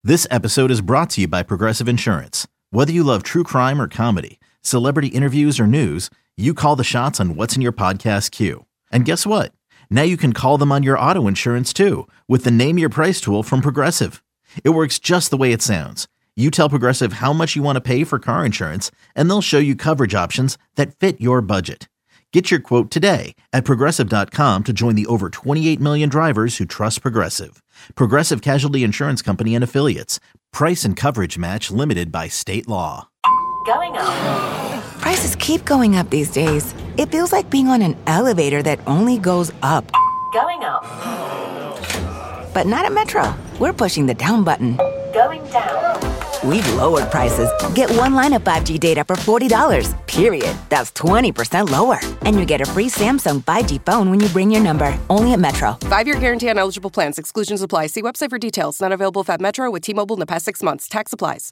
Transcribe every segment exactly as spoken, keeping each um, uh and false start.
This episode is brought to you by Progressive Insurance. Whether you love true crime or comedy, celebrity interviews or news, you call the shots on what's in your podcast queue. And guess what? Now you can call them on your auto insurance too with the Name Your Price tool from Progressive. It works just the way it sounds. You tell Progressive how much you want to pay for car insurance, and they'll show you coverage options that fit your budget. Get your quote today at Progressive dot com to join the over twenty-eight million drivers who trust Progressive. Progressive Casualty Insurance Company and Affiliates. Price and coverage match limited by state law. Going up. Prices keep going up these days. It feels like being on an elevator that only goes up. Going up. But not at Metro. We're pushing the down button. Going down. We've lowered prices. Get one line of five G data for forty dollars, period. That's twenty percent lower. And you get a free Samsung five G phone when you bring your number. Only at Metro. Five-year guarantee on eligible plans. Exclusions apply. See website for details. Not available at Metro with T-Mobile in the past six months. Tax applies.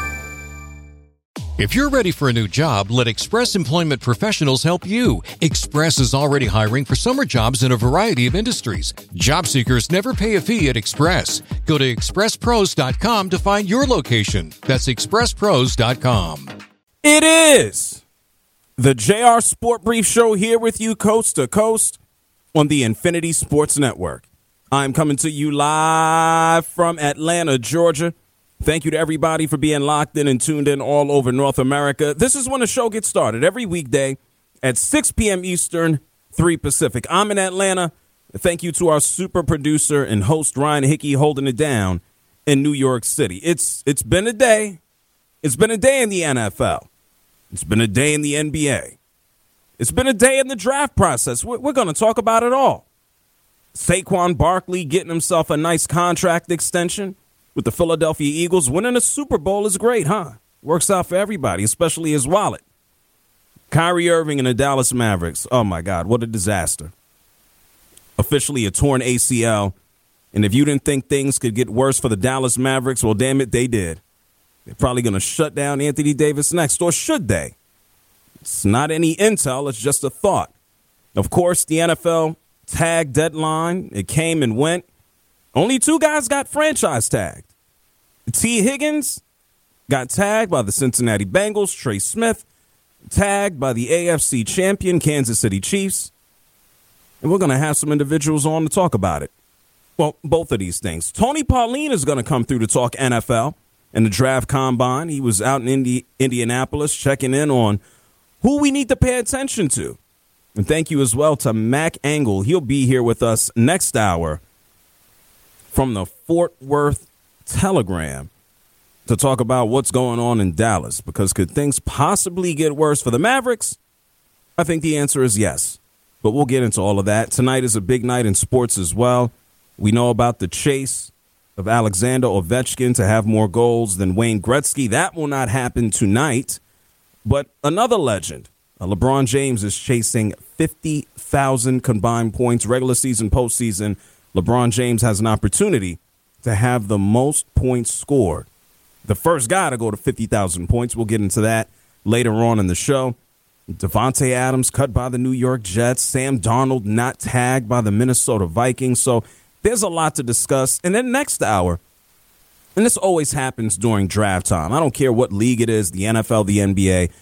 If you're ready for a new job, let Express Employment Professionals help you. Express is already hiring for summer jobs in a variety of industries. Job seekers never pay a fee at Express. Go to express pros dot com to find your location. That's express pros dot com. It is the J R Sport Brief Show here with you coast to coast on the Infinity Sports Network. I'm coming to you live from Atlanta, Georgia. Thank you to everybody for being locked in and tuned in all over North America. This is when the show gets started every weekday at six p.m. Eastern, three Pacific. I'm in Atlanta. Thank you to our super producer and host, Ryan Hickey, holding it down in New York City. It's It's been a day. It's been a day in the N F L. It's been a day in the N B A. It's been a day in the draft process. We're, we're going to talk about it all. Saquon Barkley getting himself a nice contract extension with the Philadelphia Eagles. Winning a Super Bowl is great, huh? Works out for everybody, especially his wallet. Kyrie Irving and the Dallas Mavericks. Oh, my God, what a disaster. Officially a torn A C L. And if you didn't think things could get worse for the Dallas Mavericks, well, damn it, they did. They're probably going to shut down Anthony Davis next, or should they? It's not any intel, it's just a thought. Of course, the N F L tag deadline, it came and went. Only two guys got franchise tagged. T. Higgins got tagged by the Cincinnati Bengals. Trey Smith tagged by the A F C champion Kansas City Chiefs. And we're going to have some individuals on to talk about it. Well, both of these things. Tony Pauline is going to come through to talk N F L and the draft combine. He was out in Indi- Indianapolis checking in on who we need to pay attention to. And thank you as well to Mac Angle. He'll be here with us next hour from the Fort Worth Telegram to talk about what's going on in Dallas, because could things possibly get worse for the Mavericks? I think the answer is yes, but we'll get into all of that. Tonight is a big night in sports as well. We know about the chase of Alexander Ovechkin to have more goals than Wayne Gretzky. That will not happen tonight, but another legend, LeBron James, is chasing fifty thousand combined points, regular season, postseason. LeBron James has an opportunity to have the most points scored. The first guy to go to fifty thousand points. We'll get into that later on in the show. Devontae Adams cut by the New York Jets. Sam Darnold not tagged by the Minnesota Vikings. So there's a lot to discuss. And then next hour, and this always happens during draft time. I don't care what league it is, the N F L, the N B A.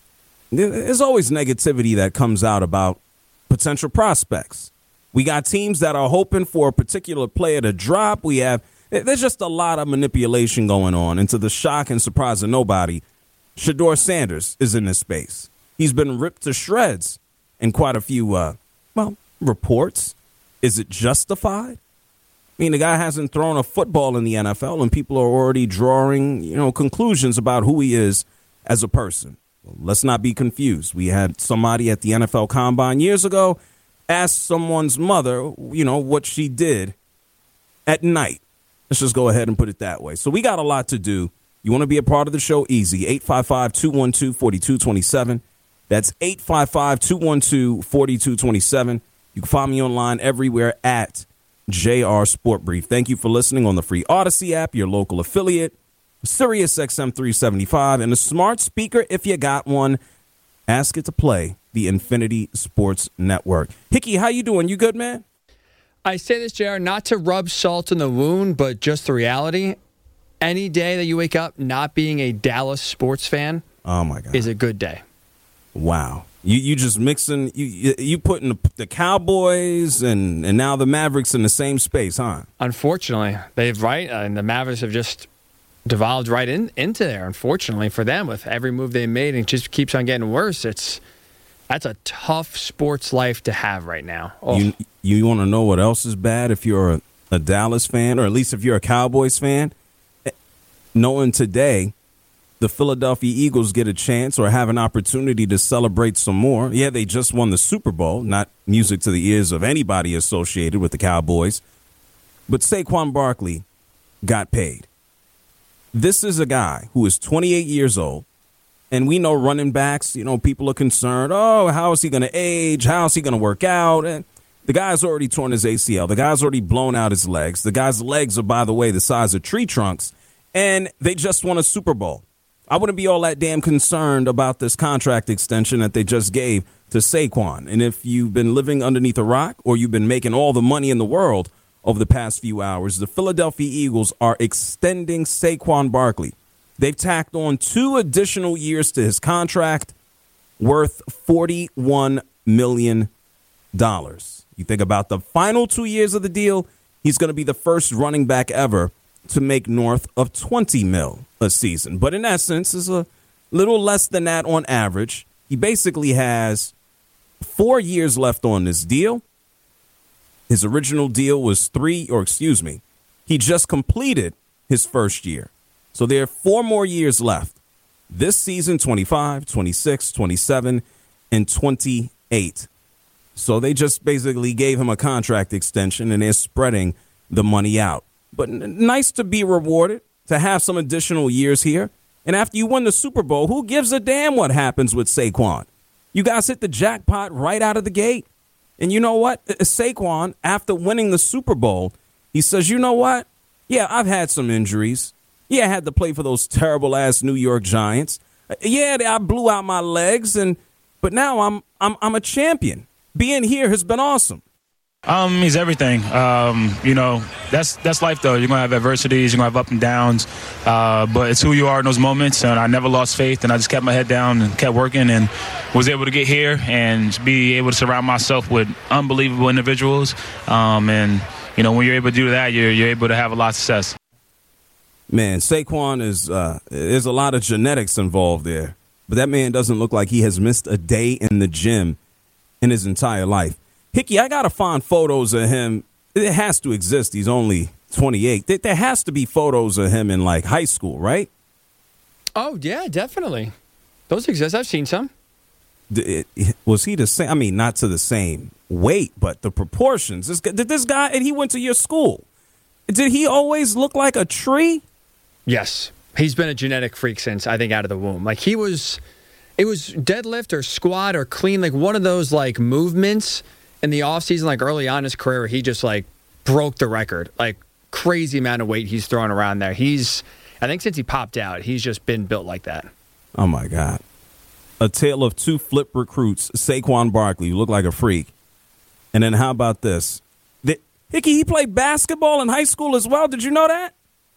There's always negativity that comes out about potential prospects. We got teams that are hoping for a particular player to drop. We have there's just a lot of manipulation going on. And to the shock and surprise of nobody, Shedeur Sanders is in this space. He's been ripped to shreds in quite a few, uh, well, reports. Is it justified? I mean, the guy hasn't thrown a football in the N F L, and people are already drawing, you know, conclusions about who he is as a person. Well, let's not be confused. We had somebody at the N F L Combine years ago ask someone's mother, you know, what she did at night. Let's just go ahead and put it that way. So we got a lot to do. You want to be a part of the show? Easy. eight five five, two one two, four two two seven. That's eight five five, two one two, four two two seven. You can find me online everywhere at J R Sport Brief. Thank you for listening on the free Odyssey app, your local affiliate, Sirius X M three seventy-five, and a smart speaker if you got one. Ask it to play the Infinity Sports Network. Hickey, how you doing? You good, man? I say this, J R, not to rub salt in the wound, but just the reality. any day that you wake up not being a Dallas sports fan oh my God. is a good day. Wow. You you just mixing, you you, you putting the, the Cowboys and, and now the Mavericks in the same space, huh? Unfortunately, they've right, uh, and the Mavericks have just devolved right in into there. Unfortunately for them, with every move they made, and it just keeps on getting worse. It's that's a tough sports life to have right now. Oh. You you want to know what else is bad if you're a, a Dallas fan, or at least if you're a Cowboys fan? Knowing today the Philadelphia Eagles get a chance or have an opportunity to celebrate some more. Yeah, they just won the Super Bowl, not music to the ears of anybody associated with the Cowboys. But Saquon Barkley got paid. This is a guy who is twenty-eight years old, and we know running backs, you know, people are concerned, oh, how is he going to age? How is he going to work out? And the guy's already torn his A C L. The guy's already blown out his legs. The guy's legs are, by the way, the size of tree trunks, and they just won a Super Bowl. I wouldn't be all that damn concerned about this contract extension that they just gave to Saquon. And if you've been living underneath a rock or you've been making all the money in the world over the past few hours, the Philadelphia Eagles are extending Saquon Barkley. They've tacked on two additional years to his contract worth forty-one million dollars. You think about the final two years of the deal, he's going to be the first running back ever to make north of twenty mil a season. But in essence, is a little less than that on average. He basically has four years left on this deal. His original deal was three, or excuse me, he just completed his first year. So there are four more years left. This season, twenty-five, twenty-six, twenty-seven, and twenty-eight. So they just basically gave him a contract extension, and they're spreading the money out. But n- nice to be rewarded, to have some additional years here. And after you win the Super Bowl, who gives a damn what happens with Saquon? You guys hit the jackpot right out of the gate. And you know what? Saquon, after winning the Super Bowl, he says, you know what? Yeah, I've had some injuries. Yeah, I had to play for those terrible-ass New York Giants. Yeah, I blew out my legs, and but now I'm I'm I'm a champion. Being here has been awesome. Um, he's everything. Um, you know, that's that's life, though. You're going to have adversities. You're going to have up and downs. Uh, but it's who you are in those moments. And I never lost faith. And I just kept my head down and kept working and was able to get here and be able to surround myself with unbelievable individuals. Um, and, you know, when you're able to do that, you're, you're able to have a lot of success. Man, Saquon is uh, there's a lot of genetics involved there. But that man doesn't look like he has missed a day in the gym in his entire life. Hickey, I got to find photos of him. It has to exist. He's only twenty-eight. There has to be photos of him in, like, high school, right? Oh, yeah, definitely. Those exist. I've seen some. It, it, was he the same? I mean, not to the same weight, but the proportions. This, did this guy, and he went to your school, did he always look like a tree? Yes. He's been a genetic freak since, I think, out of the womb. Like, he was, it was deadlift or squat or clean, like one of those, like, movements in the offseason, like early on in his career, he just like broke the record. Like crazy amount of weight he's throwing around there. He's, I think since he popped out, he's just been built like that. Oh, my God. A tale of two flip recruits. Saquon Barkley, you look like a freak. And then how about this? The, Hickey, he played basketball in high school as well. Did you know that?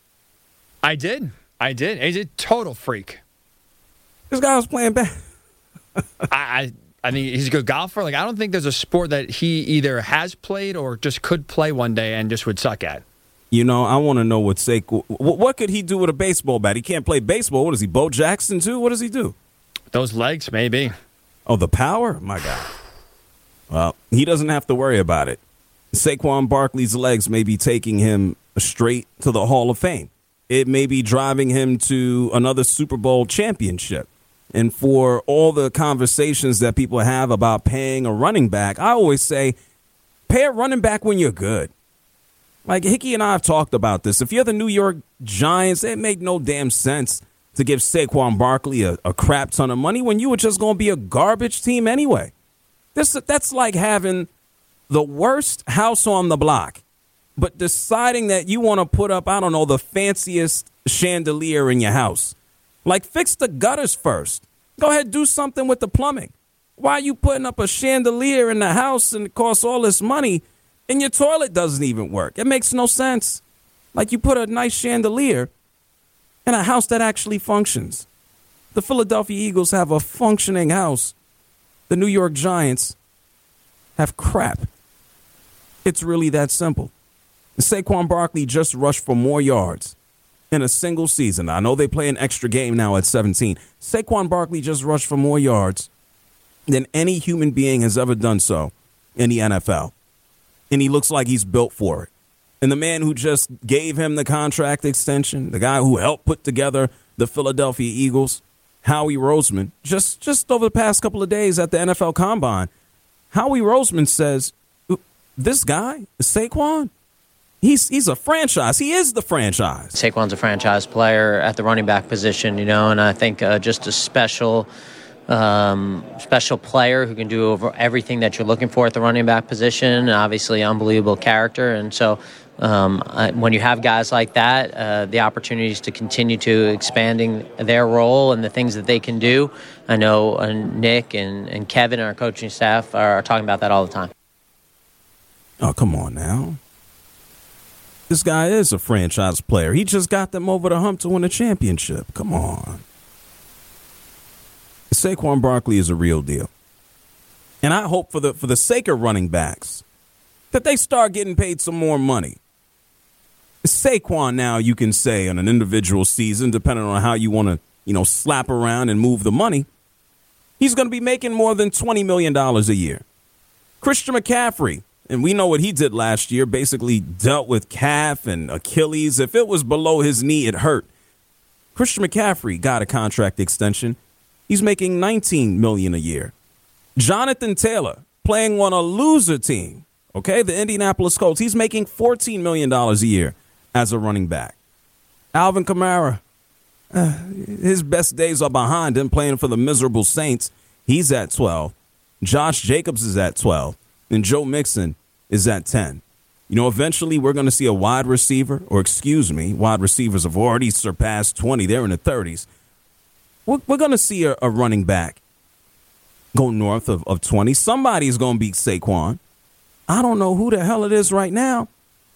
I did. I did. He's a total freak. This guy was playing basketball. I... I I mean, he's a good golfer. Like, I don't think there's a sport that he either has played or just could play one day and just would suck at. You know, I want to know what Saquon, what could he do with a baseball bat? He can't play baseball. What is he, Bo Jackson too? What does he do? Those legs, maybe. Oh, the power? My God. Well, he doesn't have to worry about it. Saquon Barkley's legs may be taking him straight to the Hall of Fame. It may be driving him to another Super Bowl championship. And for all the conversations that people have about paying a running back, I always say, pay a running back when you're good. Like Hickey and I have talked about this. If you're the New York Giants, it make no damn sense to give Saquon Barkley a, a crap ton of money when you were just going to be a garbage team anyway. This That's like having the worst house on the block, but deciding that you want to put up, I don't know, the fanciest chandelier in your house. Like, fix the gutters first. Go ahead, do something with the plumbing. Why are you putting up a chandelier in the house and it costs all this money and your toilet doesn't even work? It makes no sense. Like, you put a nice chandelier and a house that actually functions. The Philadelphia Eagles have a functioning house. The New York Giants have crap. It's really that simple. Saquon Barkley just rushed for more yards in a single season. I know they play an extra game now at seventeen. Saquon Barkley just rushed for more yards than any human being has ever done so in the N F L. And he looks like he's built for it. And the man who just gave him the contract extension, the guy who helped put together the Philadelphia Eagles, Howie Roseman, just, just over the past couple of days at the N F L Combine, Howie Roseman says, this guy, Saquon, he's he's a franchise. He is the franchise. Saquon's a franchise player at the running back position, you know, and I think uh, just a special um, special player who can do over everything that you're looking for at the running back position. Obviously, unbelievable character. And so um, I, when you have guys like that, uh, the opportunities to continue to expanding their role and the things that they can do, I know uh, Nick and, and Kevin and our coaching staff are, are talking about that all the time. Oh, come on now. This guy is a franchise player. He just got them over the hump to win a championship. Come on. Saquon Barkley is a real deal. And I hope for the for the sake of running backs that they start getting paid some more money. Saquon now, you can say, on an individual season, depending on how you want to, you know, slap around and move the money, he's going to be making more than twenty million dollars a year. Christian McCaffrey, and we know what he did last year, basically dealt with calf and Achilles. If it was below his knee, it hurt. Christian McCaffrey got a contract extension. He's making nineteen million dollars a year. Jonathan Taylor, playing on a loser team, okay, the Indianapolis Colts, he's making fourteen million dollars a year as a running back. Alvin Kamara, uh, his best days are behind him playing for the miserable Saints. He's at twelve. Josh Jacobs is at twelve. And Joe Mixon is at ten. You know, eventually we're going to see a wide receiver, or excuse me, wide receivers have already surpassed twenty. They're in the thirties. We're, we're going to see a, a running back go north of, of twenty. Somebody's going to beat Saquon. I don't know who the hell it is right now.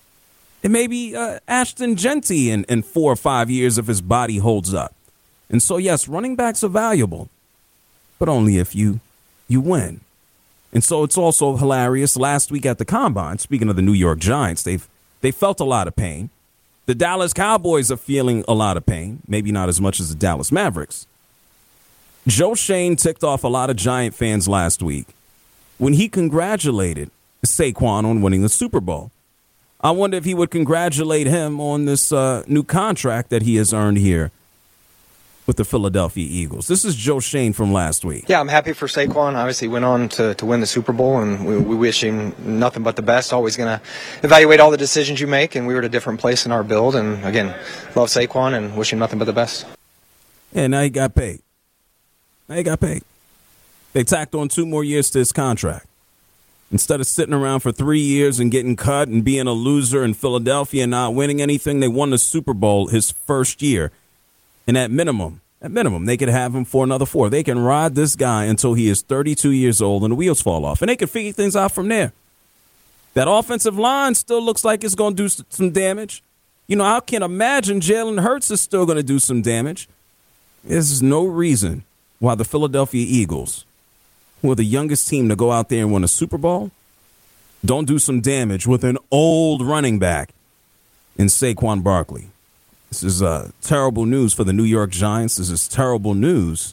It may be uh, Ashton Genty in, in four or five years if his body holds up. And so, yes, running backs are valuable, but only if you you win. And so it's also hilarious. Last week at the Combine, speaking of the New York Giants, they've they felt a lot of pain. The Dallas Cowboys are feeling a lot of pain, maybe not as much as the Dallas Mavericks. Joe Shane ticked off a lot of Giant fans last week when he congratulated Saquon on winning the Super Bowl. I wonder if he would congratulate him on this uh, new contract that he has earned here with the Philadelphia Eagles. This is Joe Shane from last week. Yeah, I'm happy for Saquon. Obviously, went on to, to win the Super Bowl, and we, we wish him nothing but the best. Always going to evaluate all the decisions you make, and we were at a different place in our build. And, again, love Saquon and wish him nothing but the best. Yeah, now he got paid. Now he got paid. They tacked on two more years to his contract. Instead of sitting around for three years and getting cut and being a loser in Philadelphia and not winning anything, they won the Super Bowl his first year. And at minimum, at minimum, they could have him for another four. They can ride this guy until he is thirty-two years old and the wheels fall off. And they can figure things out from there. That offensive line still looks like it's going to do some damage. You know, I can imagine Jalen Hurts is still going to do some damage. There's no reason why the Philadelphia Eagles, who are the youngest team to go out there and win a Super Bowl, don't do some damage with an old running back in Saquon Barkley. This is uh, terrible news for the New York Giants. This is terrible news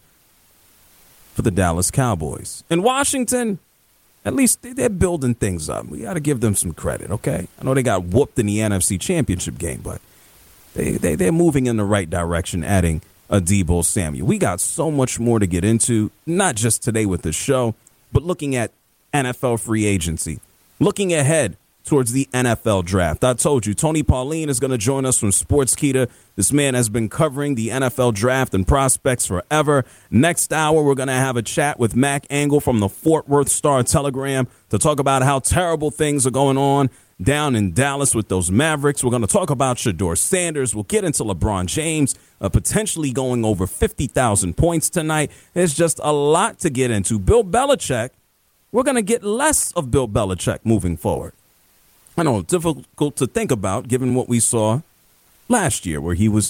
for the Dallas Cowboys. In Washington, at least they're building things up. We got to give them some credit, okay? I know they got whooped in the N F C Championship game, but they, they, they're moving in the right direction, adding a Deebo Samuel. We got so much more to get into, not just today with the show, but looking at N F L free agency, looking ahead towards the N F L draft. I told you, Tony Pauline is going to join us from Sportskeeda. This man has been covering the N F L draft and prospects forever. Next hour, we're going to have a chat with Mac Angle from the Fort Worth Star-Telegram to talk about how terrible things are going on down in Dallas with those Mavericks. We're going to talk about Shedeur Sanders. We'll get into LeBron James uh, potentially going over fifty thousand points tonight. There's just a lot to get into. Bill Belichick, we're going to get less of Bill Belichick moving forward. I know, difficult to think about given what we saw last year where he was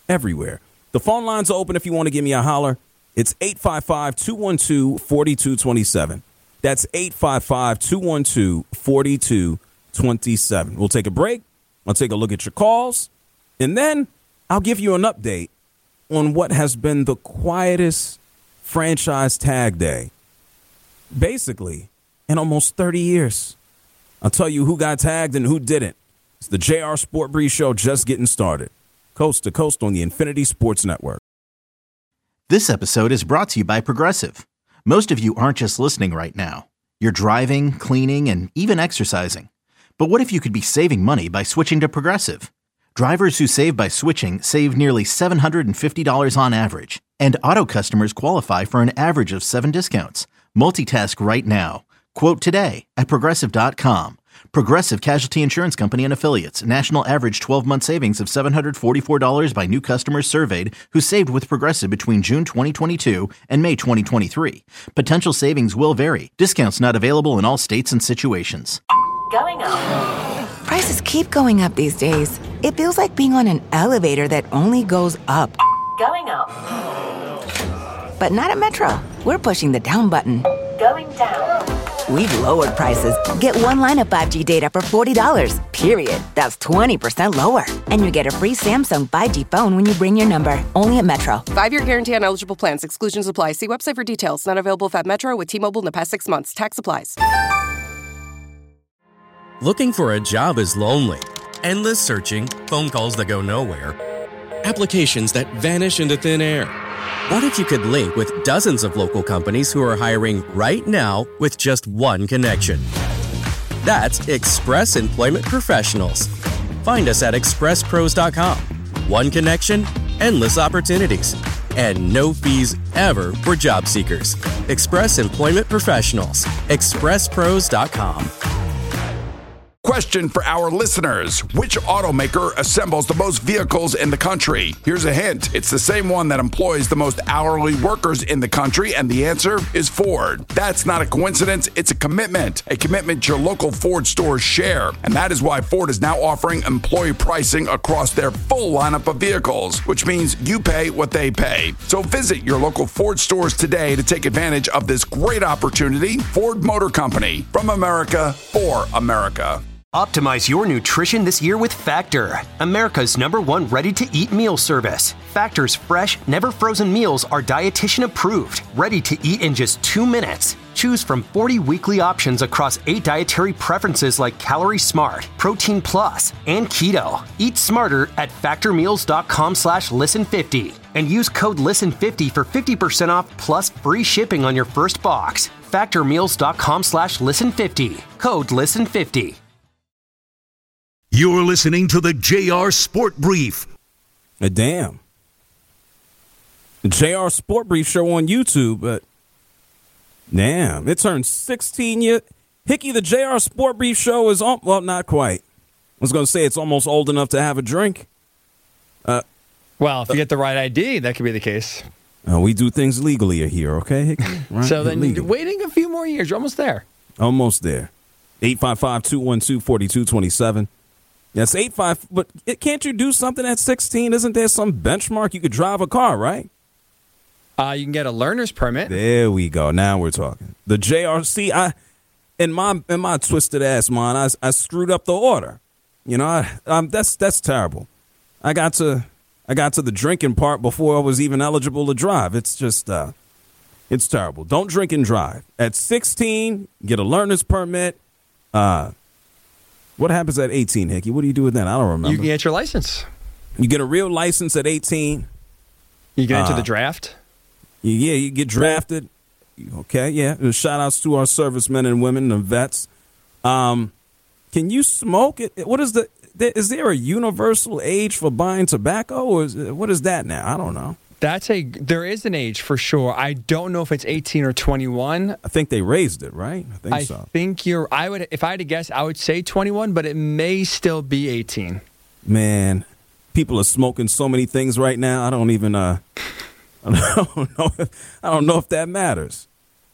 everywhere. The phone lines are open if you want to give me a holler. It's eight five five, two one two, four two two seven. That's eight five five, two one two, four two two seven. We'll take a break. I'll take a look at your calls. And then I'll give you an update on what has been the quietest franchise tag day, basically, in almost thirty years. I'll tell you who got tagged and who didn't. It's the J R Sport Brief Show just getting started. Coast to coast on the Infinity Sports Network. This episode is brought to you by Progressive. Most of you aren't just listening right now. You're driving, cleaning, and even exercising. But what if you could be saving money by switching to Progressive? Drivers who save by switching save nearly seven hundred fifty dollars on average. And auto customers qualify for an average of seven discounts. Multitask right now. Quote today at Progressive dot com. Progressive Casualty Insurance Company and Affiliates. National average twelve-month savings of seven hundred forty-four dollars by new customers surveyed who saved with Progressive between June twenty twenty-two and May twenty twenty-three. Potential savings will vary. Discounts not available in all states and situations. Going up. Prices keep going up these days. It feels like being on an elevator that only goes up. Going up. But not at Metro. We're pushing the down button. Going down. We've lowered prices. Get one line of five G data for forty dollars, period. That's twenty percent lower. And you get a free Samsung five G phone when you bring your number. Only at Metro. Five-year guarantee on eligible plans. Exclusions apply. See website for details. Not available if at Metro with T-Mobile in the past six months. Tax applies. Looking for a job is lonely. Endless searching, phone calls that go nowhere, applications that vanish into thin air. What if you could link with dozens of local companies who are hiring right now with just one connection? That's Express Employment Professionals. Find us at express pros dot com. One connection, endless opportunities, and no fees ever for job seekers. Express Employment Professionals. express pros dot com. Question for our listeners. Which automaker assembles the most vehicles in the country? Here's a hint. It's the same one that employs the most hourly workers in the country, and the answer is Ford. That's not a coincidence. It's a commitment. A commitment your local Ford stores share. And that is why Ford is now offering employee pricing across their full lineup of vehicles, which means you pay what they pay. So visit your local Ford stores today to take advantage of this great opportunity. Ford Motor Company. From America, for America. Optimize your nutrition this year with Factor, America's number one ready-to-eat meal service. Factor's fresh, never-frozen meals are dietitian approved, ready to eat in just two minutes. Choose from forty weekly options across eight dietary preferences like Calorie Smart, Protein Plus, and Keto. Eat smarter at factormeals.com slash listen50 and use code listen fifty for fifty percent off plus free shipping on your first box. Factormeals.com slash listen50. Code listen fifty. You're listening to the J R Sport Brief. Uh, damn. The J R Sport Brief show on YouTube, but damn, it turned sixteen years. Hickey, the J R Sport Brief show is on. Well, not quite. I was going to say it's almost old enough to have a drink. Uh, well, if you get the right I D, that could be the case. Uh, we do things legally here, okay, Hickey? Right? So then Legal. waiting a few more years. You're almost there. Almost there. eight five five, two one two, four two two seven. That's eight five. But it, can't you do something at sixteen? Isn't there some benchmark? You could drive a car, right? Uh, you can get a learner's permit. There we go. Now we're talking. The J R C, I in my in my twisted ass mind, I, I screwed up the order. You know, I, um, that's that's terrible. I got to I got to the drinking part before I was even eligible to drive. It's just uh, it's terrible. Don't drink and drive. At sixteen, get a learner's permit. Uh, what happens at eighteen, Hickey? What do you do with that? I don't remember. You can get your license. You get a real license at eighteen. You get into uh, the draft. Yeah, you get drafted. Okay, yeah. Shout outs to our servicemen and women and vets. Um, can you smoke it? What is the? Is there a universal age for buying tobacco, or is, what is that now? I don't know. That's a. There is an age for sure. I don't know if it's eighteen or twenty-one. I think they raised it, right? I think I so. I think you're. I would, if I had to guess, I would say twenty-one, but it may still be eighteen. Man, people are smoking so many things right now. I don't even. Uh, I don't know. If, I don't know if that matters.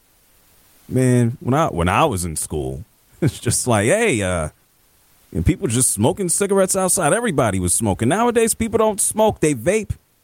Man, when I when I was in school, it's just like, hey, uh, and people just smoking cigarettes outside. Everybody was smoking. Nowadays, people don't smoke; they vape.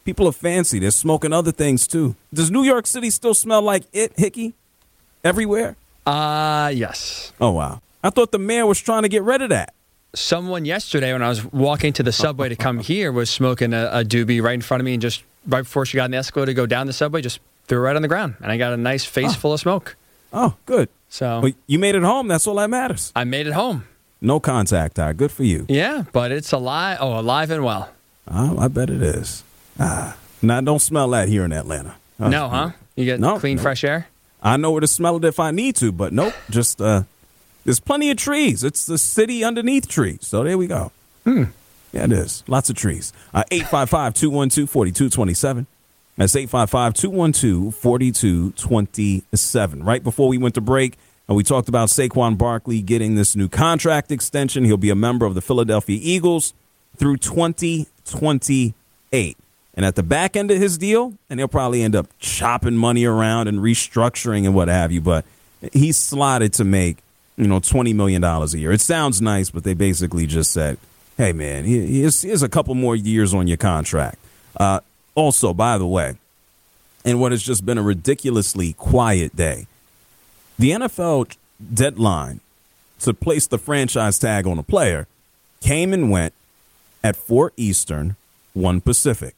People are fancy. They're smoking other things, too. Does New York City still smell like it, Hickey? Everywhere? Uh, yes. Oh, wow. I thought the mayor was trying to get rid of that. Someone yesterday when I was walking to the subway to come here was smoking a, a doobie right in front of me, and just right before she got in the escalator to go down the subway, just threw it right on the ground. And I got a nice face oh. full of smoke. Oh, good. So well, you made it home. That's all that matters. I made it home. No contact, Ty. Good for you. Yeah, but it's alive. Oh, alive and well. Oh, I bet it is. Ah, now, don't smell that here in Atlanta. Oh, no, huh? You get no, clean, no. fresh air? I know where to smell it if I need to, but nope. Just, uh, there's plenty of trees. It's the city underneath trees. So there we go. Hmm. Yeah, it is. Lots of trees. Uh, eight five five, two one two, four two two seven. That's eight five five, two one two, four two two seven. Right before we went to break, uh, we talked about Saquon Barkley getting this new contract extension. He'll be a member of the Philadelphia Eagles through twenty twenty-eight. And at the back end of his deal, and he'll probably end up chopping money around and restructuring and what have you, but he's slotted to make, you know, twenty million dollars a year. It sounds nice, but they basically just said, hey, man, here's, here's a couple more years on your contract. Uh, also, by the way, in what has just been a ridiculously quiet day, the N F L deadline to place the franchise tag on a player came and went at four Eastern, one Pacific.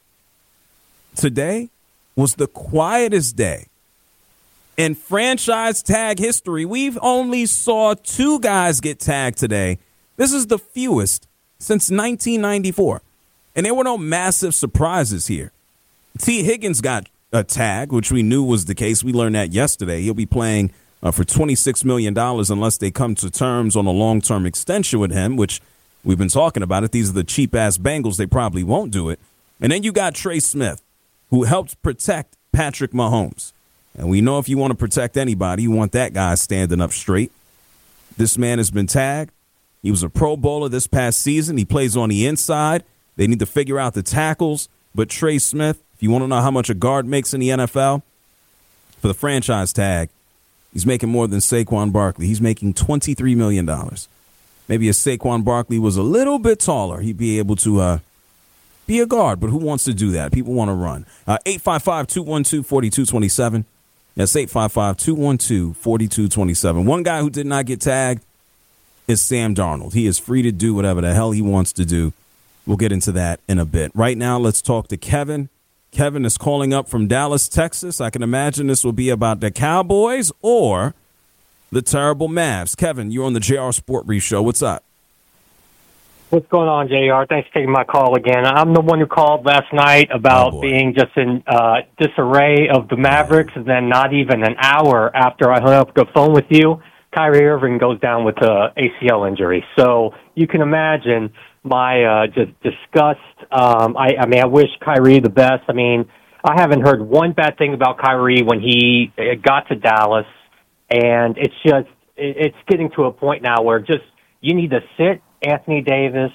Today was the quietest day in franchise tag history. We've only saw two guys get tagged today. This is the fewest since nineteen ninety-four. And there were no massive surprises here. T. Higgins got a tag, which we knew was the case. We learned that yesterday. He'll be playing uh, for twenty-six million dollars unless they come to terms on a long-term extension with him, which we've been talking about it. These are the cheap-ass Bengals. They probably won't do it. And then you got Trey Smith, who helped protect Patrick Mahomes. And we know if you want to protect anybody, you want that guy standing up straight. This man has been tagged. He was a Pro Bowler this past season. He plays on the inside. They need to figure out the tackles. But Trey Smith, if you want to know how much a guard makes in the N F L, for the franchise tag, he's making more than Saquon Barkley. He's making twenty-three million dollars. Maybe if Saquon Barkley was a little bit taller, he'd be able to uh, be a guard. But who wants to do that? People want to run. Uh, eight five five, two one two, four two two seven. That's eight five five, two one two, four two two seven. One guy who did not get tagged is Sam Darnold. He is free to do whatever the hell he wants to do. We'll get into that in a bit. Right now, let's talk to Kevin. Kevin is calling up from Dallas, Texas. I can imagine this will be about the Cowboys or the terrible Mavs. Kevin, you're on the J R Sport Brief Show. What's up? What's going on, J R? Thanks for taking my call again. I'm the one who called last night about oh being just in uh, disarray of the Mavericks, and then not even an hour after I hung up the phone with you, Kyrie Irving goes down with an A C L injury. So you can imagine my uh, just disgust. Um, I, I mean, I wish Kyrie the best. I mean, I haven't heard one bad thing about Kyrie when he got to Dallas, and it's just it's getting to a point now where just you need to sit Anthony Davis,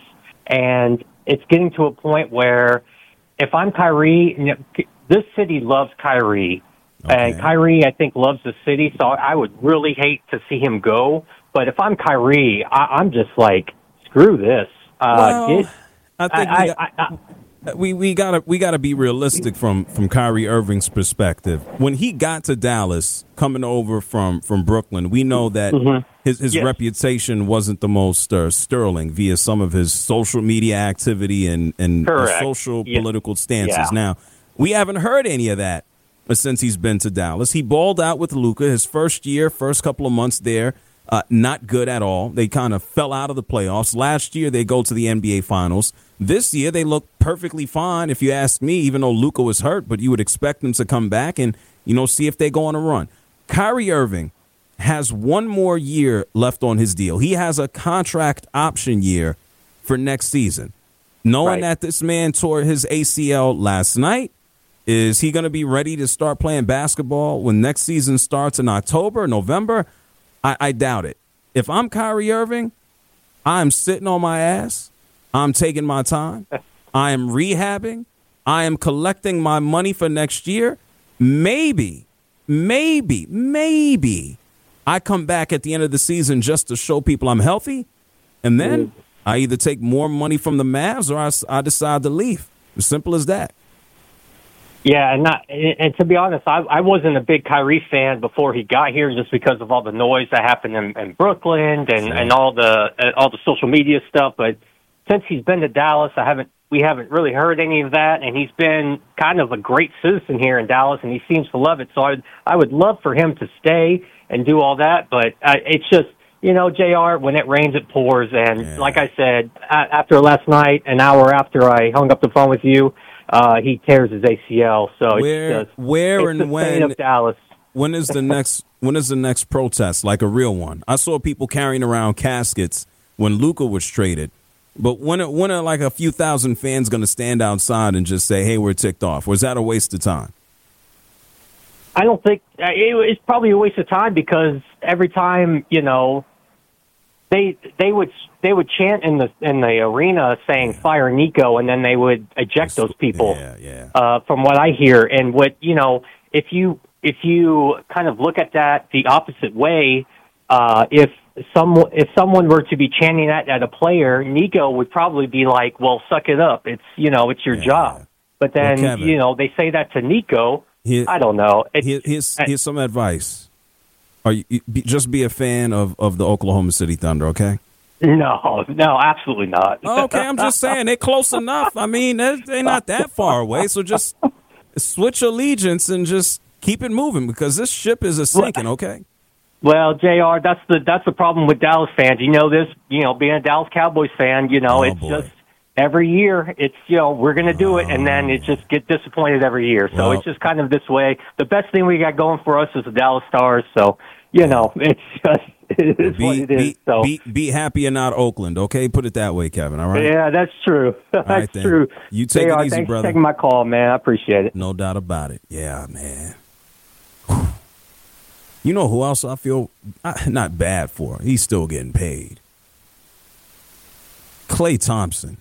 and it's getting to a point where if I'm Kyrie, you know, this city loves Kyrie, okay. and Kyrie, I think, loves the city, so I would really hate to see him go. But if I'm Kyrie, I, I'm just like, screw this. Uh, well, get, I think I, we, got, I, I, we we gotta we gotta be realistic from from Kyrie Irving's perspective. When he got to Dallas, coming over from, from Brooklyn, we know that mm-hmm. his his yes. reputation wasn't the most uh, sterling via some of his social media activity and and social yes. political stances. Yeah. Now, we haven't heard any of that since he's been to Dallas. He balled out with Luka his first year, first couple of months there. Uh, not good at all. They kind of fell out of the playoffs. Last year, they go to the N B A Finals. This year, they look perfectly fine, if you ask me, even though Luka was hurt. But you would expect them to come back and, you know, see if they go on a run. Kyrie Irving has one more year left on his deal. He has a contract option year for next season. Knowing right. that this man tore his A C L last night, is he going to be ready to start playing basketball when next season starts in October, November? I, I doubt it. If I'm Kyrie Irving, I'm sitting on my ass. I'm taking my time. I am rehabbing. I am collecting my money for next year. Maybe, maybe, maybe I come back at the end of the season just to show people I'm healthy. And then I either take more money from the Mavs or I, I decide to leave. As simple as that. Yeah, and not, and to be honest, I, I wasn't a big Kyrie fan before he got here, just because of all the noise that happened in, in Brooklyn and, Sure. and all the all the social media stuff. But since he's been to Dallas, I haven't we haven't really heard any of that, and he's been kind of a great citizen here in Dallas, and he seems to love it. So I would, I would love for him to stay and do all that, but uh, it's just, you know, J R, when it rains, it pours, and Yeah. like I said, a- after last night, an hour after I hung up the phone with you, Uh, he tears his A C L, so Where, it's just where, it's and the fate when? of Dallas. When is the next? When is the next protest? Like a real one? I saw people carrying around caskets when Luka was traded, but when are, when are like a few thousand fans going to stand outside and just say, "Hey, we're ticked off"? Was that a waste of time? I don't think uh, it, it's probably a waste of time, because every time, you know, they they would they would chant in the in the arena saying "Fire Nico," and then they would eject those people. Yeah, yeah. Uh, from what I hear, and what you know, if you if you kind of look at that the opposite way, uh, if some if someone were to be chanting that at a player, Nico would probably be like, "Well, suck it up. It's you know, it's your Yeah, job." yeah. But then Well, Kevin, you know, they say that to Nico. Here- I don't know. It's, Here, here's here's some advice. Are you, you be, just be a fan of, of the Oklahoma City Thunder, okay? No, no, absolutely not. Okay, I'm just saying they're close enough. I mean, they're, they're not that far away. So just switch allegiance and just keep it moving, because this ship is a sinking. Okay. Well, J R, that's the that's the problem with Dallas fans. You know this. You know, being a Dallas Cowboys fan, you know, Oh, it's boy. just every year. It's you know we're going to do it, and then it just get disappointed every year. So Well- it's just kind of this way. The best thing we got going for us is the Dallas Stars. So you know, it's just it is Be, what it is. be, So be, be happy and not Oakland, okay? Put it that way, Kevin, all right? yeah, that's true. That's right, then. true. You take J R, it easy, thanks brother. for taking my call, man. I appreciate it. No doubt about it. Yeah, man. Whew. You know who else I feel uh, not bad for? He's still getting paid. Klay Thompson.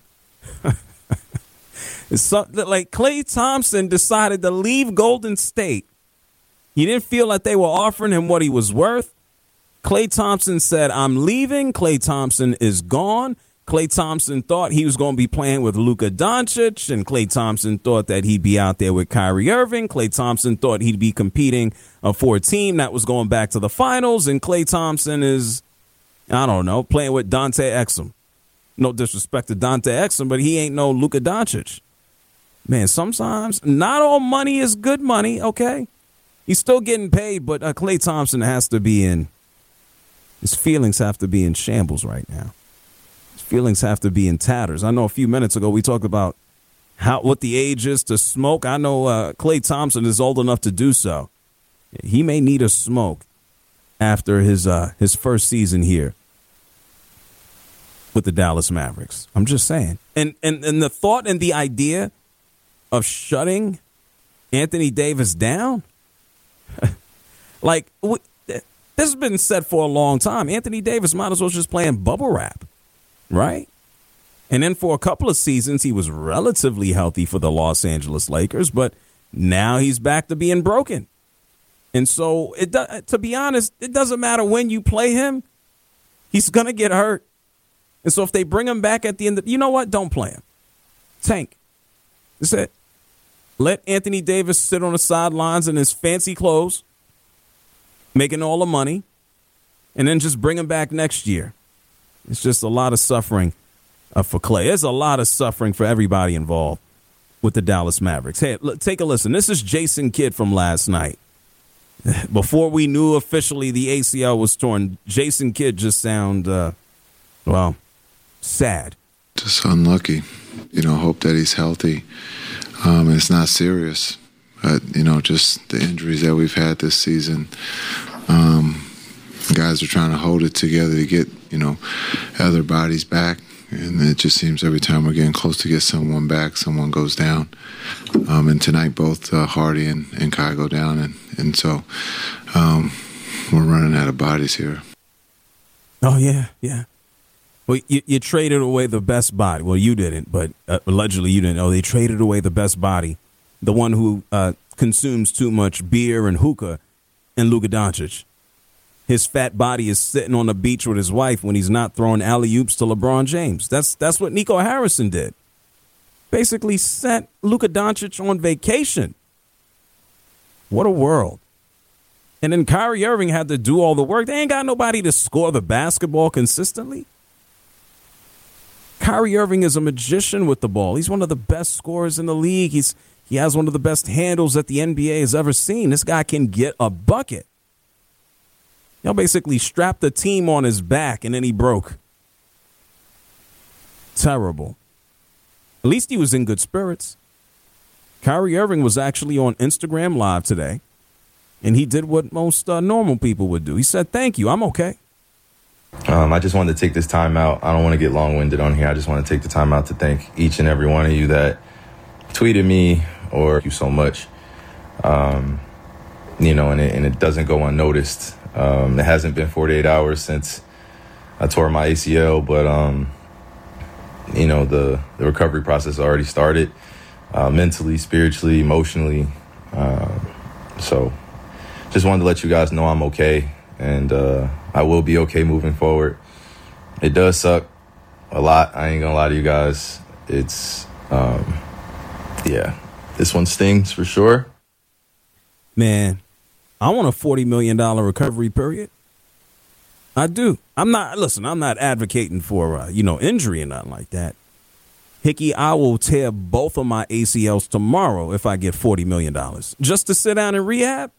It's something like Klay Thompson decided to leave Golden State. He didn't feel like they were offering him what he was worth. Klay Thompson said, "I'm leaving." Klay Thompson is gone. Klay Thompson thought he was going to be playing with Luka Doncic, and Klay Thompson thought that he'd be out there with Kyrie Irving. Klay Thompson thought he'd be competing uh, for a team that was going back to the finals, and Klay Thompson is, I don't know, playing with Dante Exum. No disrespect to Dante Exum, but he ain't no Luka Doncic. Man, sometimes not all money is good money, okay? He's still getting paid, but uh, Klay Thompson has to be in, his feelings have to be in shambles right now. His feelings have to be in tatters. I know a few minutes ago we talked about how what the age is to smoke. I know uh, Klay Thompson is old enough to do so. He may need a smoke after his uh, his first season here with the Dallas Mavericks. I'm just saying. And, and, and the thought and the idea of shutting Anthony Davis down, like, w- this has been said for a long time. Anthony Davis might as well just play in bubble wrap, right? And then for a couple of seasons, he was relatively healthy for the Los Angeles Lakers, but now he's back to being broken. And so, it do, to be honest, it doesn't matter when you play him, he's going to get hurt. And so if they bring him back at the end, of, you know what? Don't play him. Tank. That's it. Let Anthony Davis sit on the sidelines in his fancy clothes, making all the money, and then just bring him back next year. It's just a lot of suffering uh, for Klay. There's a lot of suffering for everybody involved with the Dallas Mavericks. Hey, look, take a listen. This is Jason Kidd from last night. Before we knew officially the A C L was torn, Jason Kidd just sound, uh, well, sad. Just unlucky. You know, hope that he's healthy. Um, and it's not serious. But, you know, just the injuries that we've had this season. Um, guys are trying to hold it together to get, you know, other bodies back. And it just seems every time we're getting close to get someone back, someone goes down. Um, and tonight, both uh, Hardy and, and Kai go down. And, and so um, we're running out of bodies here. Oh, yeah, yeah. Well, you, you traded away the best body. Well, you didn't, but uh, allegedly you didn't. Oh, they traded away the best body, the one who uh, consumes too much beer and hookah, and Luka Doncic. His fat body is sitting on the beach with his wife when he's not throwing alley-oops to LeBron James. That's that's what Nico Harrison did. Basically sent Luka Doncic on vacation What a world. And then Kyrie Irving had to do all the work. They ain't got nobody to score the basketball consistently. Kyrie Irving is a magician with the ball. He's one of the best scorers in the league. He's He has one of the best handles that the N B A has ever seen. This guy can get a bucket. Y'all basically strapped the team on his back, and then he broke. Terrible. At least he was in good spirits. Kyrie Irving was actually on Instagram Live today, and he did what most uh, normal people would do. He said, thank you, I'm okay. Um, I just wanted to take this time out. I don't want to get long-winded on here. I just want to take the time out to thank each and every one of you that tweeted me or thank you so much. Um, you know, and it, and it doesn't go unnoticed. Um, it hasn't been forty-eight hours since I tore my A C L, but, um, you know, the, the recovery process already started. Uh, mentally, spiritually, emotionally. Um, so just wanted to let you guys know I'm okay, and uh, I will be okay moving forward. It does suck a lot. I ain't gonna lie to you guys. It's, um, yeah, this one stings for sure. Man, I want a forty million dollars recovery period. I do. I'm not, listen, I'm not advocating for, uh, you know, injury or nothing like that. Hickey, I will tear both of my A C Ls tomorrow if I get forty million dollars. Just to sit down in rehab?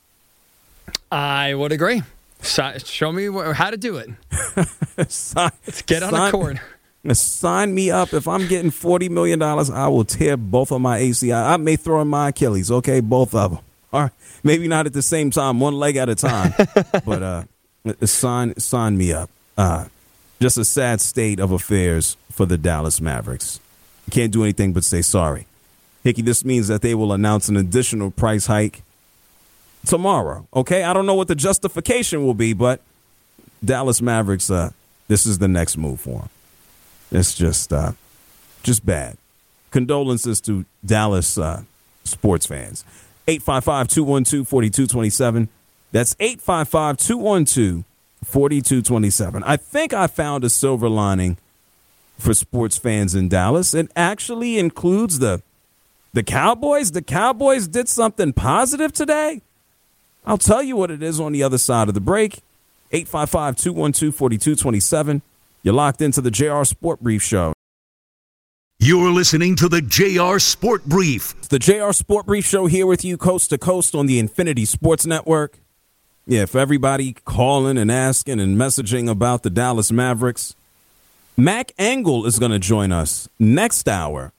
I would agree. So, show me wh- how to do it. sign, Let's get on sign, the court. Sign me up. If I'm getting forty million dollars, I will tear both of my A C Ls. I may throw in my Achilles, okay? Both of them. All right. Maybe not at the same time, one leg at a time. but uh, sign, sign me up. Uh, just a sad state of affairs for the Dallas Mavericks. Can't do anything but say sorry. Hickey, this means that they will announce an additional price hike tomorrow. Okay, I don't know what the justification will be, but Dallas Mavericks, uh, this is the next move for them. It's just, uh, just bad. Condolences to Dallas uh, sports fans. eight five five, two one two, four two two seven. That's eight five five, two one two, four two two seven. I think I found a silver lining for sports fans in Dallas. It actually includes the the Cowboys. The Cowboys did something positive today. I'll tell you what it is on the other side of the break. eight five five, two one two, four two two seven. You're locked into the J R Sport Brief Show. You're listening to the J R Sport Brief. It's the J R Sport Brief Show here with you coast to coast on the Infinity Sports Network. Yeah, for everybody calling and asking and messaging about the Dallas Mavericks, Mac Engel is going to join us next hour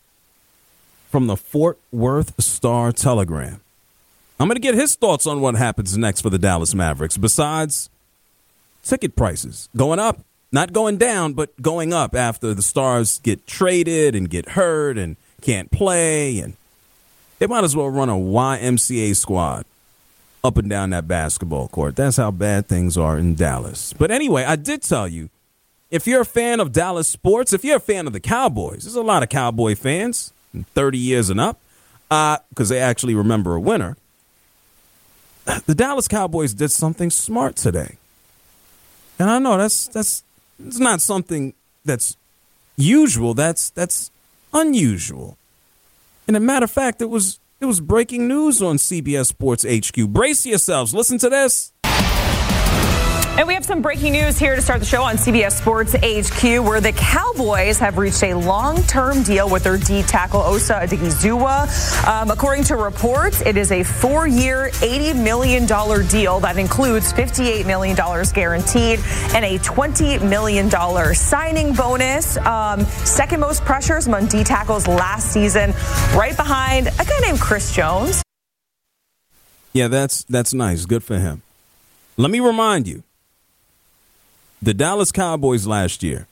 from the Fort Worth Star-Telegram. I'm going to get his thoughts on what happens next for the Dallas Mavericks, besides ticket prices going up, not going down, but going up after the Stars get traded and get hurt and can't play. And they might as well run a Y M C A squad up and down that basketball court. That's how bad things are in Dallas. But anyway, I did tell you, if you're a fan of Dallas sports, if you're a fan of the Cowboys, there's a lot of Cowboy fans, thirty years and up, uh, because they actually remember a winner. The Dallas Cowboys did something smart today. And I know that's that's it's not something that's usual. That's that's unusual. And a matter of fact, it was it was breaking news on C B S Sports H Q. Brace yourselves. Listen to this. And we have some breaking news here to start the show on C B S Sports H Q, where the Cowboys have reached a long-term deal with their D tackle Osa Odighizuwa. Um, according to reports, it is a four-year, eighty million dollars deal that includes fifty-eight million dollars guaranteed and a twenty million dollars signing bonus. Um, second most pressures among D tackles last season, right behind a guy named Chris Jones. Yeah, that's that's nice. Good for him. Let me remind you. The Dallas Cowboys last year,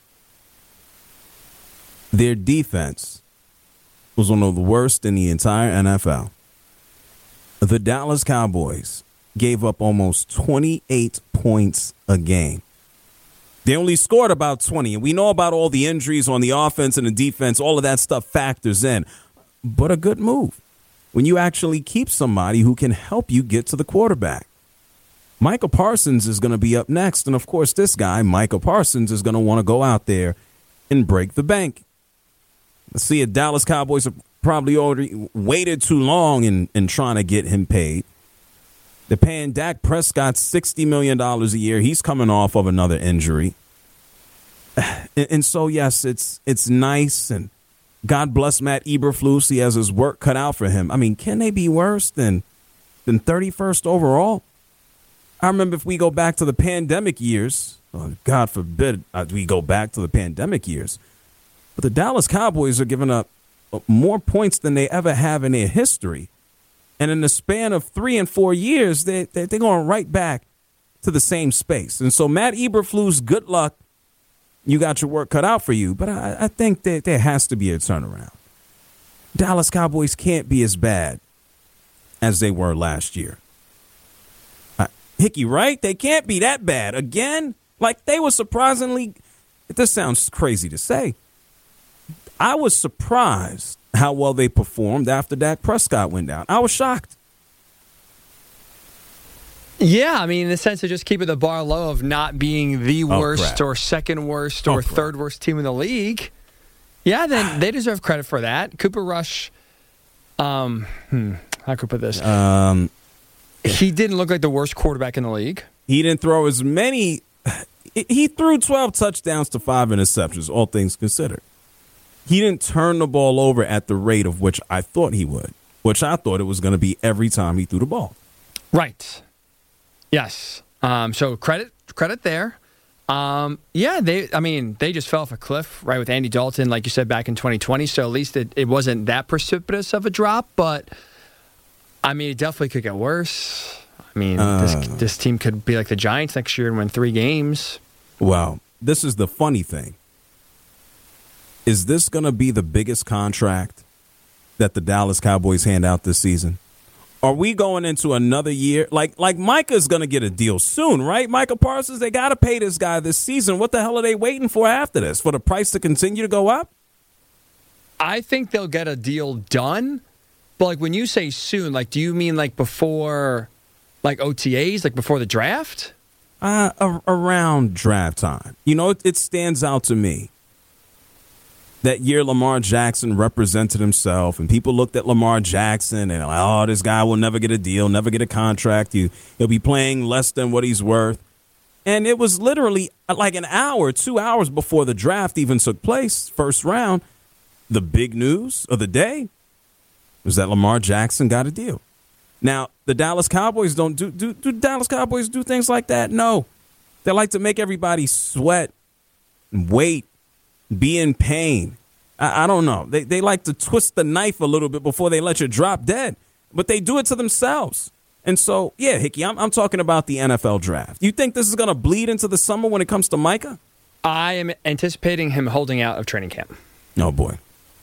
their defense was one of the worst in the entire N F L. The Dallas Cowboys gave up almost twenty-eight points a game. They only scored about twenty, and we know about all the injuries on the offense and the defense. All of that stuff factors in. But a good move when you actually keep somebody who can help you get to the quarterback. Michael Parsons is going to be up next. And, of course, this guy, Michael Parsons, is going to want to go out there and break the bank. Let's see a Dallas Cowboys probably already waited too long in, in trying to get him paid. They're paying Dak Prescott sixty million dollars a year. He's coming off of another injury. And, and so, yes, it's it's nice. And God bless Matt Eberflus. He has his work cut out for him. I mean, can they be worse than, than thirty-first overall? I remember if we go back to the pandemic years, oh, God forbid uh, we go back to the pandemic years, but the Dallas Cowboys are giving up more points than they ever have in their history. And in the span of three and four years, they, they, they're going right back to the same space. And so, Matt Eberflus, good luck. You got your work cut out for you. But I, I think that there has to be a turnaround. Dallas Cowboys can't be as bad as they were last year. Uh, Hickey, right? They can't be that bad. Again, like they were surprisingly, this sounds crazy to say. I was surprised how well they performed after Dak Prescott went down. I was shocked. Yeah, I mean, in the sense of just keeping the bar low of not being the Oh, worst crap. or second worst Oh, or crap. third worst team in the league. Yeah, then they deserve credit for that. Cooper Rush, um, hmm, how could I put this? Um, he didn't look like the worst quarterback in the league. He didn't throw as many. He threw twelve touchdowns to five interceptions, all things considered. He didn't turn the ball over at the rate of which I thought he would, which I thought it was going to be every time he threw the ball. Right. Yes. Um, so credit credit there. Um, yeah, they. I mean, they just fell off a cliff, right, with Andy Dalton, like you said, back in twenty twenty. So at least it, it wasn't that precipitous of a drop. But, I mean, it definitely could get worse. I mean, Uh. this, this team could be like the Giants next year and win three games. Well, this is the funny thing. Is this going to be the biggest contract that the Dallas Cowboys hand out this season? Are we going into another year? Like, like Micah's going to get a deal soon, right? Micah Parsons, they got to pay this guy this season. What the hell are they waiting for after this? For the price to continue to go up? I think they'll get a deal done. But, like, when you say soon, like, do you mean, like, before, like, O T As, like, before the draft? Uh, a- around draft time. You know, it, it stands out to me. That year Lamar Jackson represented himself, and people looked at Lamar Jackson and like, oh, this guy will never get a deal, never get a contract. He, he'll be playing less than what he's worth. And it was literally like an hour, two hours before the draft even took place, first round, the big news of the day was that Lamar Jackson got a deal. Now, the Dallas Cowboys don't do, do, do Dallas Cowboys do things like that? No. They like to make everybody sweat and wait. Be in pain. I, I don't know. They they like to twist the knife a little bit before they let you drop dead. But they do it to themselves. And so, yeah, Hickey, I'm, I'm talking about the N F L draft. You think this is going to bleed into the summer when it comes to Micah? I am anticipating him holding out of training camp. Oh, boy.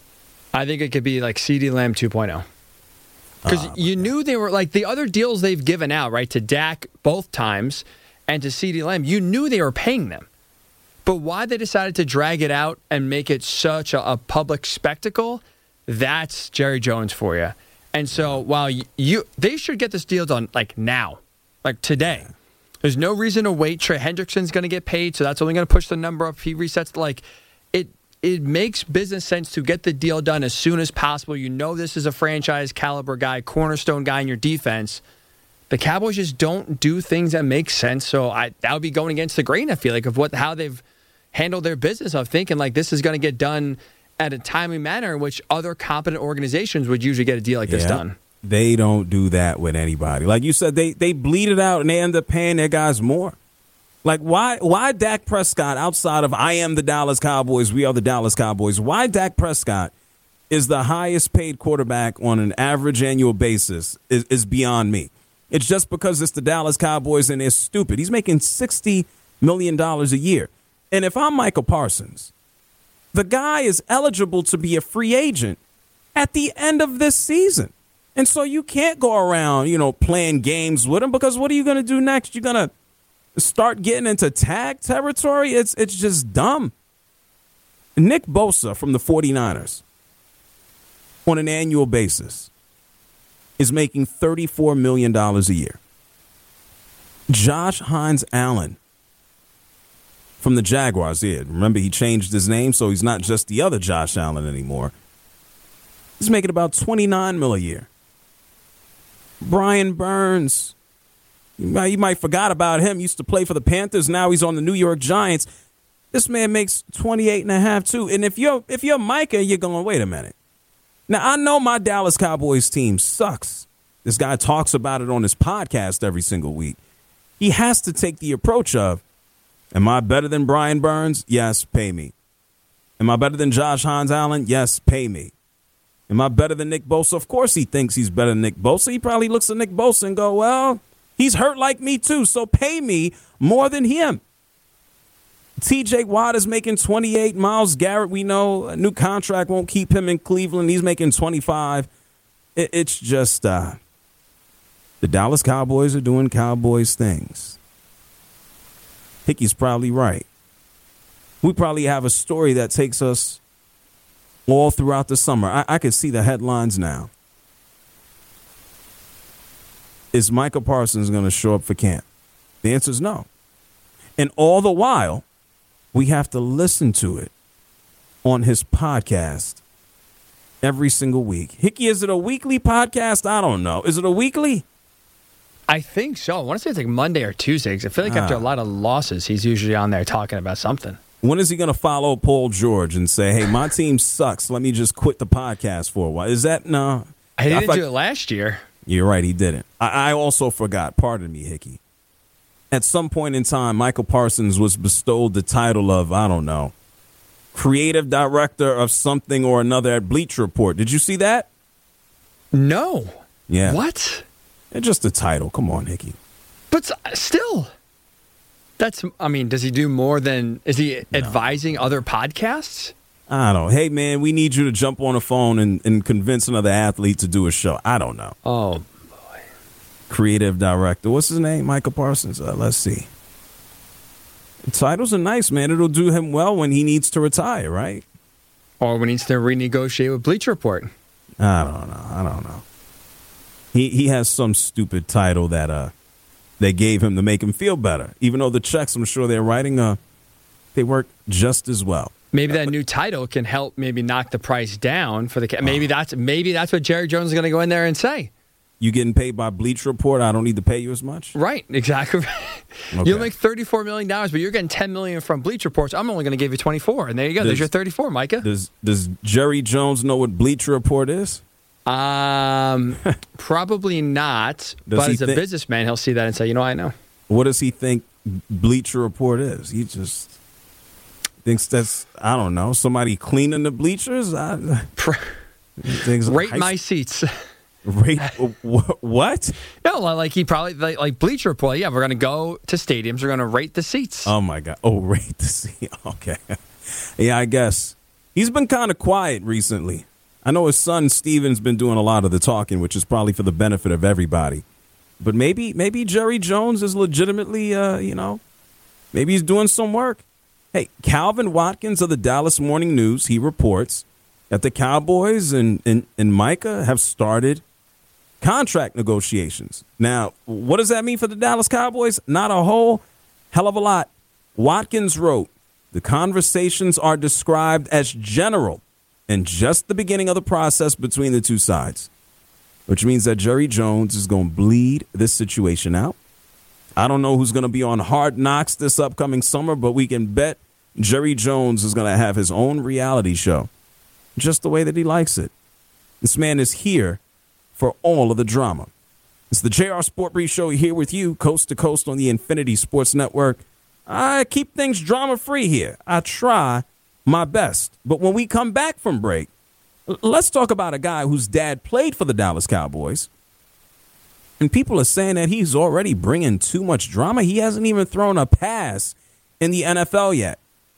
I think it could be like CeeDee Lamb two point oh. Because Oh, you knew they were like the other deals they've given out, right, to Dak both times and to CeeDee Lamb. You knew they were paying them. But why they decided to drag it out and make it such a, a public spectacle, that's Jerry Jones for you. And so while you, you, they should get this deal done like now, like today. There's no reason to wait. Trey Hendrickson's going to get paid, so that's only going to push the number up. He resets. Like it, it makes business sense to get the deal done as soon as possible. You know this is a franchise caliber guy, cornerstone guy in your defense. The Cowboys just don't do things that make sense. So I that would be going against the grain, I feel like, of what how they've handled their business, of thinking like this is going to get done at a timely manner in which other competent organizations would usually get a deal like this Yeah. done. They don't do that with anybody. Like you said, they they bleed it out and they end up paying their guys more. Like why why Dak Prescott, outside of I am the Dallas Cowboys, we are the Dallas Cowboys, why Dak Prescott is the highest paid quarterback on an average annual basis is, is beyond me. It's just because it's the Dallas Cowboys and they're stupid. He's making sixty million dollars a year. And if I'm Michael Parsons, the guy is eligible to be a free agent at the end of this season. And so you can't go around, you know, playing games with him, because what are you going to do next? You're going to start getting into tag territory? It's it's just dumb. Nick Bosa from the 49ers on an annual basis is making thirty-four million dollars a year. Josh Hines Allen from the Jaguars, yeah, remember he changed his name, so he's not just the other Josh Allen anymore. He's making about twenty-nine mil a year. Brian Burns, you might, you might forgot about him. He used to play for the Panthers. Now he's on the New York Giants. This man makes twenty-eight and a half too. And if you're if you're Micah, you're going, wait a minute. Now I know my Dallas Cowboys team sucks. This guy talks about it on his podcast every single week. He has to take the approach of, am I better than Brian Burns? Yes, pay me. Am I better than Josh Hines Allen? Yes, pay me. Am I better than Nick Bosa? Of course he thinks he's better than Nick Bosa. He probably looks at Nick Bosa and go, well, he's hurt like me too, so pay me more than him. T J Watt is making twenty-eight. Myles Garrett, we know, a new contract won't keep him in Cleveland. He's making twenty-five. It, it's just uh, the Dallas Cowboys are doing Cowboys things. Hickey's probably right. We probably have a story that takes us all throughout the summer. I, I could see the headlines now. Is Micah Parsons going to show up for camp? The answer is no. And all the while, we have to listen to it on his podcast every single week. Hickey, is it a weekly podcast? I don't know. Is it a weekly? I think so. I want to say it's like Monday or Tuesday, because I feel like ah. after a lot of losses, he's usually on there talking about something. When is he going to follow Paul George and say, hey, my team sucks. Let me just quit the podcast for a while? Is that, no? He didn't I, do it last year. You're right, he didn't. I, I also forgot, pardon me, Hickey. At some point in time, Michael Parsons was bestowed the title of, I don't know, creative director of something or another at Bleacher Report. Did you see that? No. Yeah. What? It's just a title. Come on, Hickey. But still, that's, I mean, does he do more than, is he no. advising other podcasts? I don't know. Hey, man, we need you to jump on the phone and, and convince another athlete to do a show. I don't know. Oh, boy. Creative director. What's his name? Michael Parsons. Uh, let's see. The titles are nice, man. It'll do him well when he needs to retire, right? Or when he needs to renegotiate with Bleacher Report. I don't know. I don't know. He he has some stupid title that uh they gave him to make him feel better. Even though the checks, I'm sure they're writing, uh, they work just as well. Maybe that new title can help maybe knock the price down for the ca- maybe that's maybe that's what Jerry Jones is going to go in there and say. You getting paid by Bleacher Report? I don't need to pay you as much? Right, exactly. Okay. You'll make thirty-four million dollars, but you're getting ten million dollars from Bleacher Reports. I'm only going to give you twenty-four, and there you go. Does, There's your thirty-four, Micah. Does Does Jerry Jones know what Bleacher Report is? Um, probably not. Does but as a think, businessman, he'll see that and say, you know, I know. What does he think Bleacher Report is? He just thinks that's, I don't know, somebody cleaning the bleachers? I, Rate my seats. Rate what? No, like he probably like, like Bleacher Report. Yeah, we're gonna go to stadiums. We're gonna rate the seats. Oh my god! Oh, rate the seat. Okay. Yeah, I guess he's been kind of quiet recently. I know his son Steven's been doing a lot of the talking, which is probably for the benefit of everybody. But maybe maybe Jerry Jones is legitimately, uh, you know, maybe he's doing some work. Hey, Calvin Watkins of the Dallas Morning News, he reports that the Cowboys and, and, and Micah have started contract negotiations. Now, what does that mean for the Dallas Cowboys? Not a whole hell of a lot. Watkins wrote, the conversations are described as general and just the beginning of the process between the two sides, which means that Jerry Jones is going to bleed this situation out. I don't know who's going to be on Hard Knocks this upcoming summer, but we can bet Jerry Jones is going to have his own reality show just the way that he likes it. This man is here for all of the drama. It's the J R Sport Brief Show here with you, coast to coast on the Infinity Sports Network. I keep things drama-free here. I try my best. But when we come back from break, let's talk about a guy whose dad played for the Dallas Cowboys. And people are saying that he's already bringing too much drama. He hasn't even thrown a pass in the N F L yet.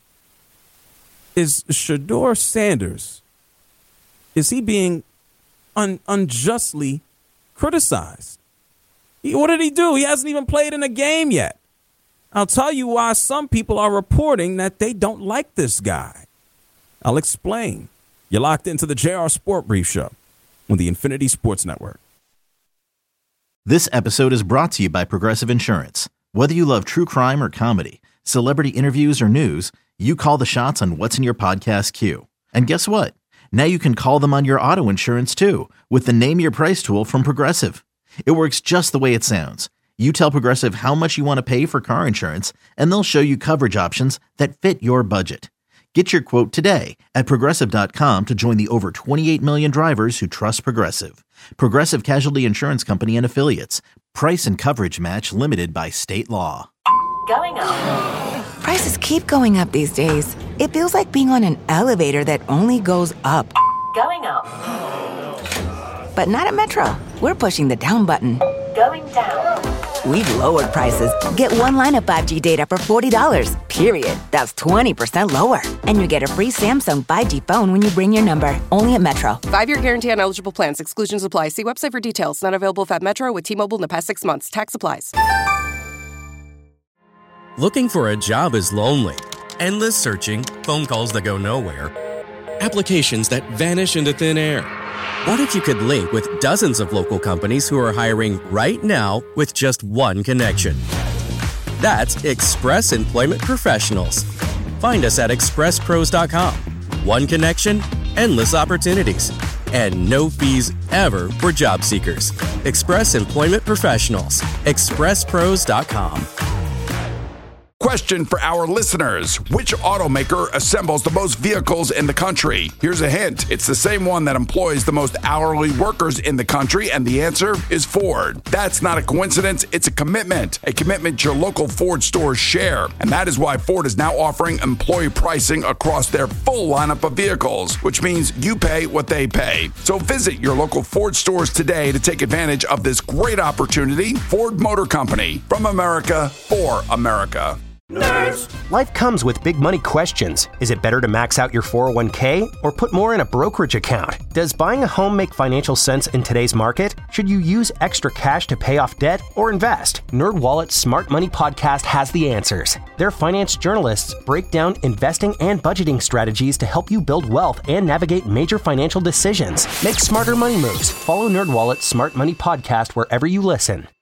Is Shedeur Sanders, is he being un- unjustly criticized? He, what did he do? He hasn't even played in a game yet. I'll tell you why some people are reporting that they don't like this guy. I'll explain. You're locked into the J R Sport Brief Show on the Infinity Sports Network. This episode is brought to you by Progressive Insurance. Whether you love true crime or comedy, celebrity interviews or news, you call the shots on what's in your podcast queue. And guess what? Now you can call them on your auto insurance too with the Name Your Price tool from Progressive. It works just the way it sounds. You tell Progressive how much you want to pay for car insurance, and they'll show you coverage options that fit your budget. Get your quote today at Progressive dot com to join the over twenty-eight million drivers who trust Progressive. Progressive Casualty Insurance Company and Affiliates. Price and coverage match limited by state law. Going up. Prices keep going up these days. It feels like being on an elevator that only goes up. Going up. But not at Metro. We're pushing the down button. Going down. We've lowered prices. Get one line of five G data for forty dollars, period. That's twenty percent lower. And you get a free Samsung five G phone when you bring your number. Only at Metro. Five-year guarantee on eligible plans. Exclusions apply. See website for details. Not available at Metro with T-Mobile in the past six months. Tax applies. Looking for a job is lonely. Endless searching, phone calls that go nowhere, applications that vanish into thin air. What if you could link with dozens of local companies who are hiring right now with just one connection? That's Express Employment Professionals. Find us at express pros dot com. One connection, endless opportunities, and no fees ever for job seekers. Express Employment Professionals. express pros dot com. Question for our listeners. Which automaker assembles the most vehicles in the country? Here's a hint. It's the same one that employs the most hourly workers in the country, and the answer is Ford. That's not a coincidence. It's a commitment. A commitment your local Ford stores share. And that is why Ford is now offering employee pricing across their full lineup of vehicles, which means you pay what they pay. So visit your local Ford stores today to take advantage of this great opportunity. Ford Motor Company. From America, for America. Nerds. Life comes with big money questions. Is it better to max out your four oh one k or put more in a brokerage account? Does buying a home make financial sense in today's market? Should you use extra cash to pay off debt or invest? NerdWallet's Smart Money Podcast has the answers. Their finance journalists break down investing and budgeting strategies to help you build wealth and navigate major financial decisions. Make smarter money moves. Follow NerdWallet's Smart Money Podcast wherever you listen.